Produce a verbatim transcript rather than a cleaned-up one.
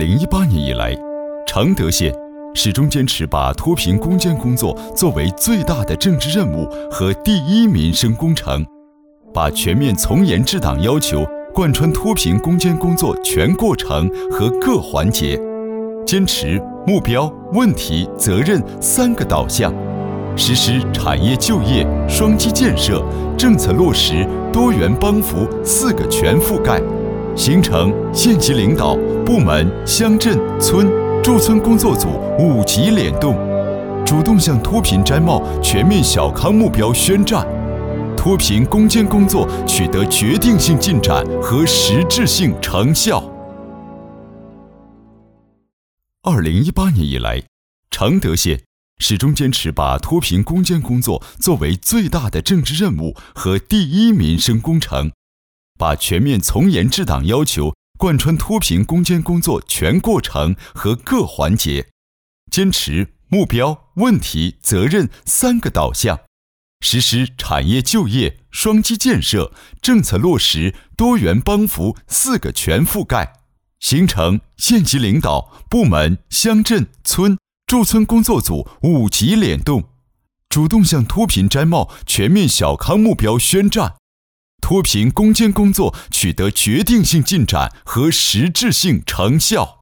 零一八年以来，常德县始终坚持把脱贫攻坚工作作为最大的政治任务和第一民生工程，把全面从严治党要求贯穿脱贫攻坚工作全过程和各环节，坚持目标、问题、责任三个导向，实施产业就业、双基建设、政策落实、多元帮扶四个全覆盖，形成县级领导、部门、乡镇、村、驻村工作组五级联动，主动向脱贫摘帽全面小康目标宣战，脱贫攻坚工作取得决定性进展和实质性成效。二零一八年以来，常德县始终坚持把脱贫攻坚工作作为最大的政治任务和第一民生工程，把全面从严治党要求贯穿脱贫攻坚工作全过程和各环节，坚持目标、问题、责任三个导向，实施产业就业、双基建设、政策落实、多元帮扶四个全覆盖，形成县级领导、部门、乡镇、村、驻村工作组五级联动，主动向脱贫摘帽全面小康目标宣战，脱贫攻坚工作取得决定性进展和实质性成效。